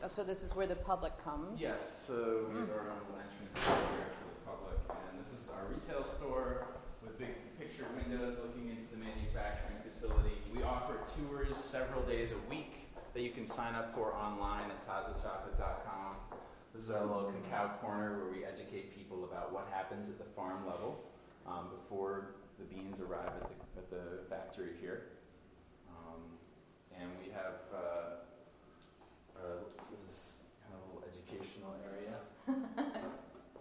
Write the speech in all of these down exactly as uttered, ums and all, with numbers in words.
oh, so this is where the public comes? Yes, so we have our own entrance here for the public, and this is our retail store with big picture windows looking into the manufacturing facility. We offer tours several days a week that you can sign up for online at taza chocolate dot com. This is our little cacao corner where we educate people about what happens at the farm level um, before the beans arrive at the, at the factory here. Um, and we have, uh, uh, this is kind of a little educational area. um,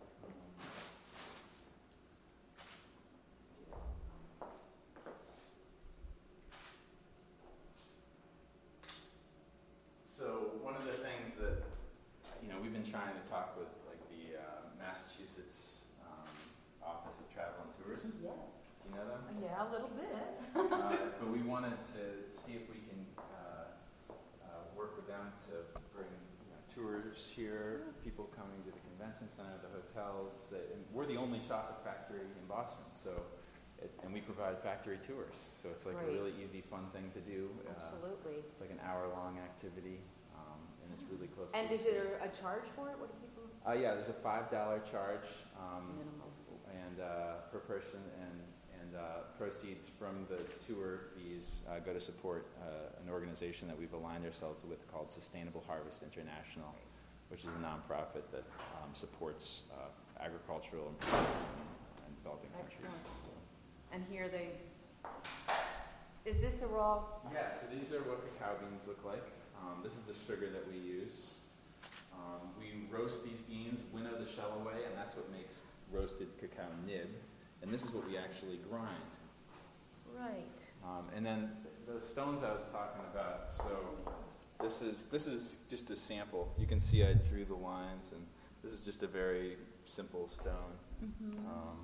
So one of the things that, you know, we've been trying to talk with, like, the uh, Massachusetts um, Office of Travel and Tourism. Yes. Do you know them? Yeah, a little bit. uh, but we wanted to see if we can uh, uh, work with them to bring, you know, tours here, people coming to the convention center, the hotels. That, and we're the only chocolate factory in Boston, so. It, and we provide factory tours, so it's like Great. a really easy, fun thing to do. Absolutely. Uh, it's like an hour-long activity, um, and it's really close. And to is there a charge for it? What do people? Uh, yeah, there's a five dollar charge um, Minimum. and uh, per person, and and uh, proceeds from the tour fees uh, go to support uh, an organization that we've aligned ourselves with called Sustainable Harvest International, which is a nonprofit that um, supports uh, agricultural improvements in, in developing countries. Excellent. So. And here they. Is this a raw? Yeah, so these are what cacao beans look like. Um, this is the sugar that we use. Um, we roast these beans, winnow the shell away, and that's what makes roasted cacao nib. And this is what we actually grind. Right. Um, and then the stones I was talking about. So this is this is just a sample. You can see I drew the lines, and this is just a very simple stone. Mm-hmm. Um,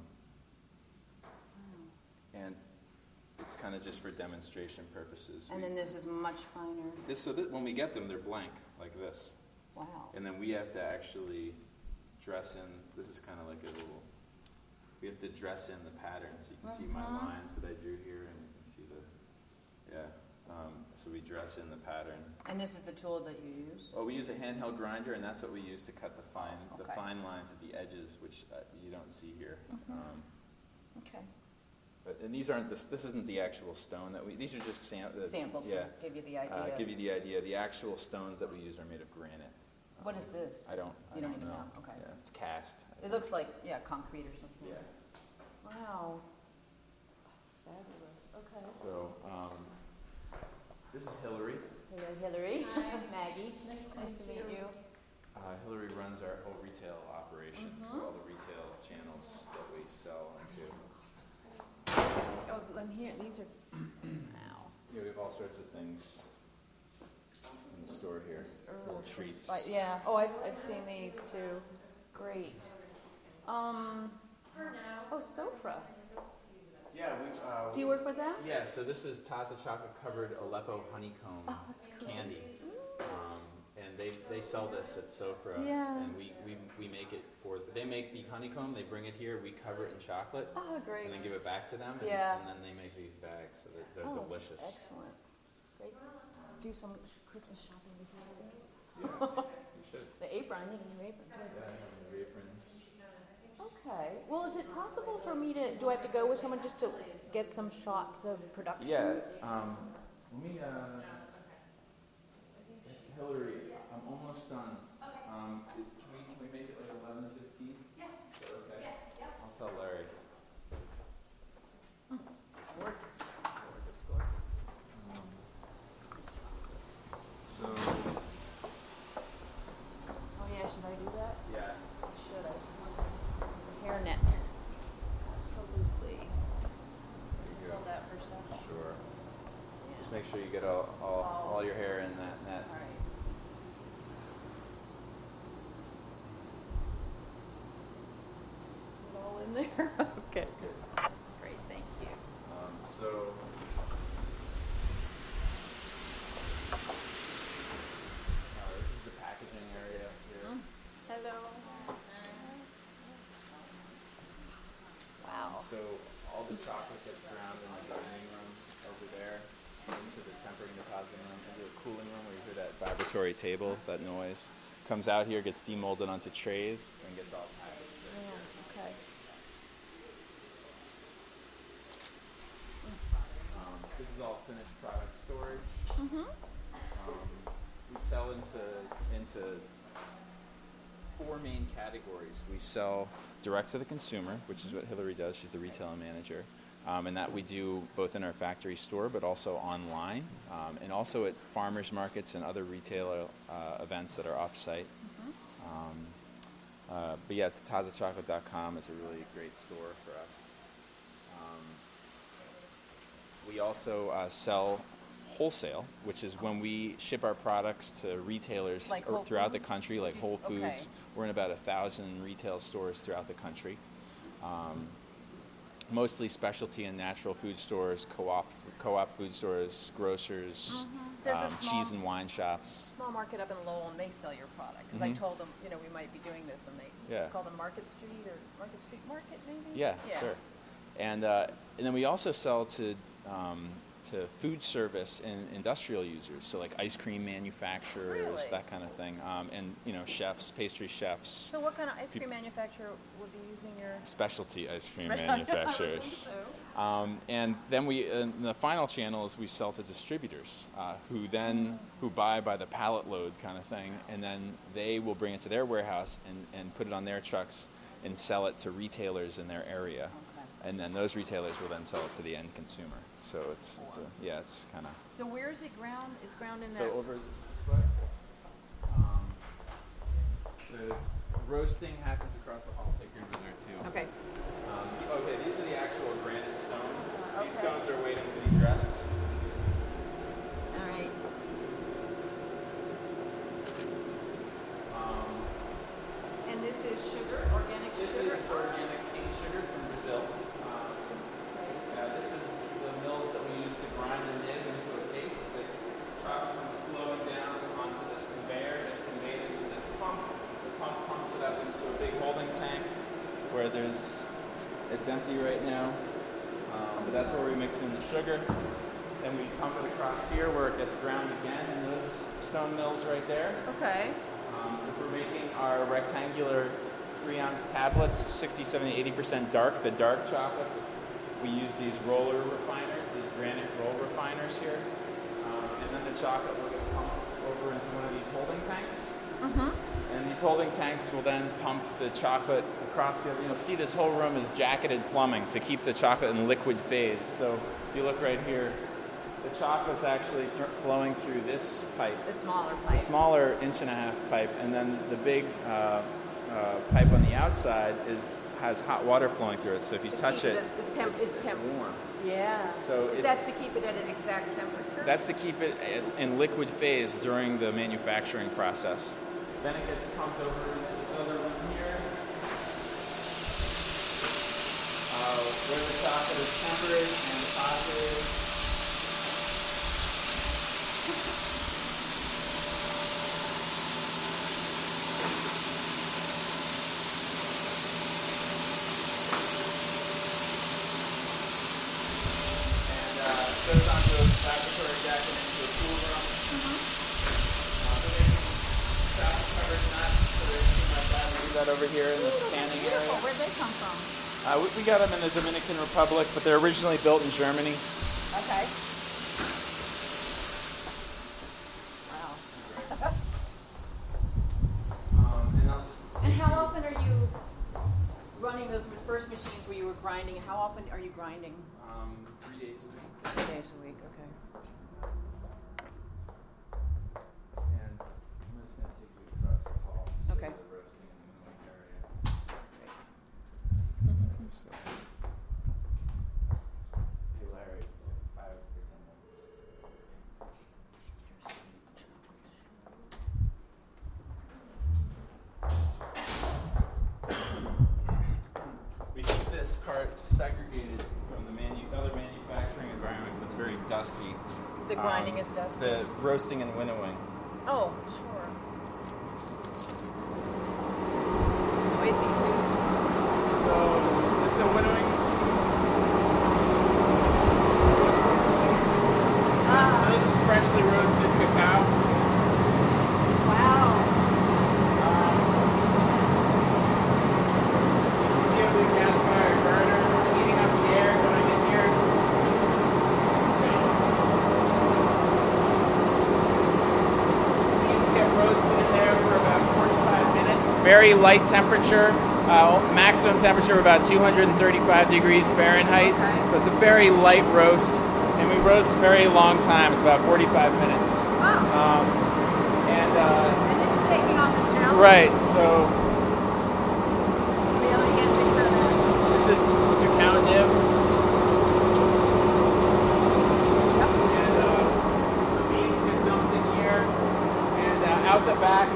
And it's kind of just for demonstration purposes. And we, then this is much finer. this so that when we get them, they're blank like this. Wow. And then we have to actually dress in. This is kind of like a little. We have to dress in the pattern, so you can uh-huh. see my lines that I drew here, and you can see the. Yeah. Um, so we dress in the pattern. And this is the tool that you use? Oh, we use a handheld grinder, and that's what we use to cut the fine Okay. the fine lines at the edges, which uh, you don't see here. Mm-hmm. Um, Okay. But, and these aren't this. This isn't the actual stone that we. These are just sam- uh, Samples yeah, to give you the idea. uh, give you the idea. The actual stones that we use are made of granite. What is this? I don't. You I don't don't even know. know. Okay. Yeah, it's cast. It looks like yeah, concrete or something. Yeah. Wow. Fabulous. Okay. So um, this is Hillary. Hello, Hillary. Hi. Maggie. Nice, Nice to meet you. Uh, Hillary runs our whole retail operation, Mhm. so all the retail channels that we sell into. Oh, and here these are. Wow. Yeah, we have all sorts of things in the store here. Little treats. Like, yeah. Oh, I've I've seen these too. Great. Um. Oh, Sofra. Yeah, we. Uh, Do you work with them? Yeah, so this is Taza chocolate covered Aleppo honeycomb Oh, that's cool. candy. Um, and they, they sell this at Sofra. Yeah. And we, we, we make it for, they make the honeycomb, they bring it here, we cover it in chocolate. Oh, great. And then give it back to them. And, Yeah. and then they make these bags, so they're, they're Oh, delicious. excellent. Great. Do some Christmas shopping with you. Yeah, you should. The apron, I need a new apron too. Yeah, I have the aprons. Okay. Well, is it possible for me to, do I have to go with someone just to get some shots of production? Yeah, um, let me, uh, Hillary, I'm almost done. Um, can we, can we make it like eleven to fifteen? Yeah. Is that okay? Yeah, yeah. I'll tell Larry. Gorgeous. Gorgeous, gorgeous. Um, so, Oh yeah, should I do that? yeah. Should I? Hairnet. Absolutely. There you go. Hold that for a second. Sure. Yeah. Just make sure you get all, all, all your hair in that net. All right. Is it all in there? Okay. Good. Great, thank you. Um, so, uh, this is the packaging area here. Hello. Wow. So all the chocolate gets ground in the grinding room over there into the tempering deposit room, into the cooling room where you hear that vibratory vibratory table, that noise. Comes out here, gets demolded onto trays, and gets all packaged. Oh, okay. Um, this is all finished product storage. Mm-hmm. Um, we sell into into four main categories. We sell direct to the consumer, which is what Hillary does. She's the retail manager. Um, and that we do both in our factory store, but also online, um, and also at farmers markets and other retailer uh, events that are off-site. Mm-hmm. um, uh, but yeah, taza chocolate dot com is a really great store for us. Um, we also uh, sell wholesale, which is when we ship our products to retailers like th- throughout Foods? the country, like Whole Foods. Okay. We're in about a thousand retail stores throughout the country. Um, mostly specialty and natural food stores, co-op, co-op food stores, grocers, Mm-hmm. There's a um, small- cheese and wine shops. Small market up in Lowell, and they sell your product. Because Mhm. I told them, you know, we might be doing this, and they Yeah. it's called a Market Street or Market Street Market, maybe. Yeah, sure. And uh, and then we also sell to um, to food service and industrial users, so like ice cream manufacturers, Really? that kind of thing, um, and you know chefs, pastry chefs, So what kind of ice cream Peop- manufacturer would be using your? specialty ice cream I would think manufacturers. so. Um, and then we, uh, the final channel is we sell to distributors uh, who then, who buy by the pallet load kind of thing, and then they will bring it to their warehouse and, and put it on their trucks and sell it to retailers in their area. Okay. And then those retailers will then sell it to the end consumer. So it's, it's a, yeah, it's kind of. So where is it ground? It's ground in So that. over this way, um, the roasting happens across the hall. Take your there too. Okay. Um, okay, these are the actual granite stones. Uh, These okay. stones are waiting to be dressed. All right. Um, And this is sugar, organic this sugar. is organic cane sugar from Brazil. Um, uh, this is the mills that we use to grind the nib into a paste. The chocolate comes flowing down onto this conveyor that's conveyed into this pump. The pump pumps it up into a big holding tank where there's, it's empty right now, um, but that's where we mix in the sugar. Then we pump it across here where it gets ground again in those stone mills right there. Okay. Um, if we're making our rectangular three ounce tablets, sixty, seventy, eighty percent dark, the dark chocolate, we use these roller refiners, these granite roll refiners here. Um, and then the chocolate will get pumped over into one of these holding tanks. Mm-hmm. And these holding tanks will then pump the chocolate across the, you know, see this whole room is jacketed plumbing to keep the chocolate in liquid phase. So if you look right here, the chocolate's actually th- flowing through this pipe. The smaller The pipe. smaller inch and a half pipe, and then the big uh, uh, pipe on the outside is has hot water flowing through it. So if you To touch keep it, the- the temp- it's, it's it's temp- warm. Yeah. So Is it's- that to keep it at an exact temperature? That's to keep it in- in liquid phase during the manufacturing process. Then it gets pumped over into this other room here, uh, where the chocolate is tempered and deposited. And uh, goes onto a laboratory jacket into a cool room. Uh, they're making chocolate covered nuts or anything like that. We do that over here in this canning Beautiful. area. Where'd they come from? Uh, we, we got them in the Dominican Republic, but they're originally built in Germany. Okay. Wow. Um, and I'll just And how often are you running those first machines where you were grinding? How often are you grinding? um, three days a week. Three days a week. Okay. And I'm just going to take you across the hall to show Okay. the roasting and the milling area. This way. Hey Larry, five or ten minutes. We keep this part segregated from the manu- other manufacturing environments. It's very dusty. The grinding Um, is dusty. The roasting and winnowing. Oh, sure. Noisy too. So this is the winnowing. Ah. This is freshly roasted cacao. very light temperature, uh, maximum temperature of about two hundred thirty-five degrees Fahrenheit. Okay. So it's a very light roast, and we roast a very long time. It's about forty-five minutes. Wow. Um, and, uh, and this is taking off the shell? right, so Really get a picture of that? this is your cow nib. Yep. And uh, so the beans get dumped in here, and uh, out the back,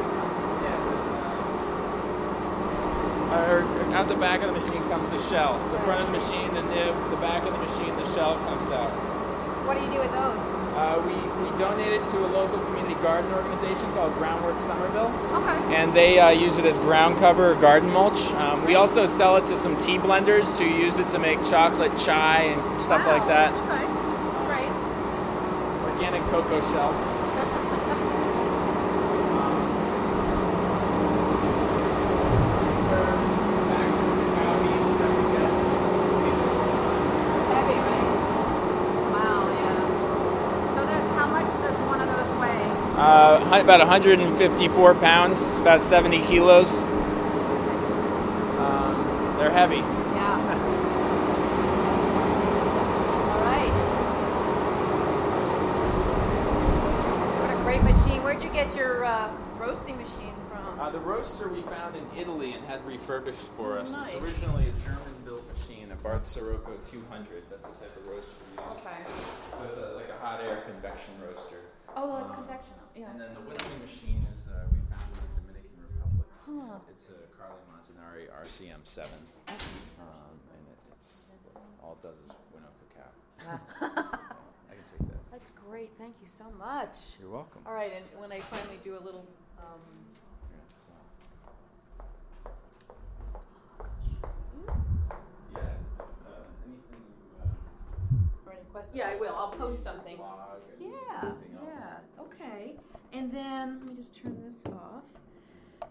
yeah, or out the back of the machine comes the shell. The front of the machine, the nib, the back of the machine, the shell comes out. What do you do with those? Uh, we, we donated to a local community garden organization called Groundwork Somerville, Okay. and they uh, use it as ground cover or garden mulch. Um, we also sell it to some tea blenders who use it to make chocolate chai and stuff Wow. like that. Okay. Great. Organic cocoa shell. Heavy, right? Wow, yeah. So that, how much does one of those weigh? Uh, hu- about one hundred fifty-four pounds, about seventy kilos. Um, they're heavy. Yeah. All right. What a great machine. Where'd you get your uh, roasting machine from? Uh, the roaster we found in Italy and had refurbished for us. Nice. It's originally a German-built machine, a Barth Sirocco two hundred. That's the type of roaster we use. Okay. So it's a, like a hot air convection roaster. Oh, like Um, convection. Yeah. And then the winnowing machine is uh, we found in the Dominican Republic. Huh. It's a Carli Montanari R C M seven, um, and it, it's all it does is winnow cacao. I can take that. That's great. Thank you so much. You're welcome. All right, and when I finally do a little, um, Yeah, it's, uh, yeah. Uh, anything you uh, or any questions? Yeah, I will. I'll post something. blog and Yeah, anything else. yeah. Okay. And then let me just turn